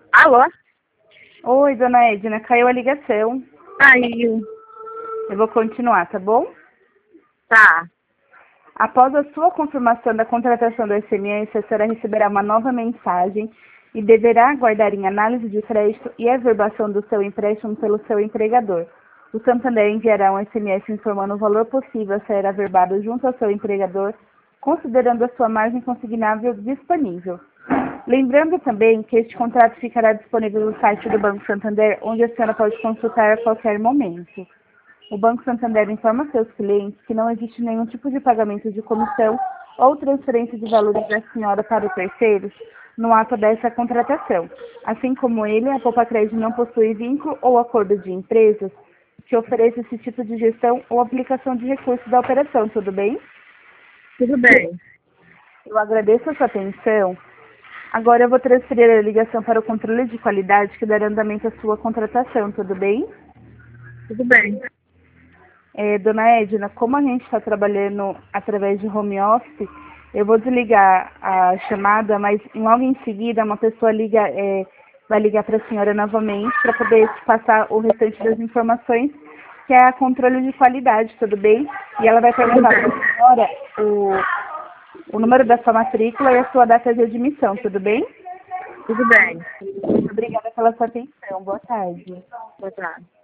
Alô? Oi, dona Edna, caiu a ligação. Caiu. Eu vou continuar, tá bom? Tá. Após a sua confirmação da contratação do SMS, a senhora receberá uma nova mensagem e deverá aguardar em análise de crédito e averbação do seu empréstimo pelo seu empregador. O Santander enviará um SMS informando o valor possível a ser averbado junto ao seu empregador, considerando a sua margem consignável disponível. Lembrando também que este contrato ficará disponível no site do Banco Santander, onde a senhora pode consultar a qualquer momento. O Banco Santander informa seus clientes que não existe nenhum tipo de pagamento de comissão ou transferência de valores da senhora para os terceiros no ato dessa contratação. Assim como ele, a Poupa Crédito não possui vínculo ou acordo de empresas que ofereça esse tipo de gestão ou aplicação de recursos da operação, tudo bem? Tudo bem. Eu agradeço a sua atenção. Agora eu vou transferir a ligação para o controle de qualidade que dará andamento à sua contratação, tudo bem? Tudo bem. Dona Edna, como a gente está trabalhando através de home office, eu vou desligar a chamada, mas logo em seguida uma pessoa vai ligar para a senhora novamente para poder te passar o restante das informações, que é a controle de qualidade, tudo bem? E ela vai perguntar para a senhora o número da sua matrícula e a sua data de admissão, tudo bem? Tudo bem. Muito obrigada pela sua atenção. Boa tarde. Boa tarde.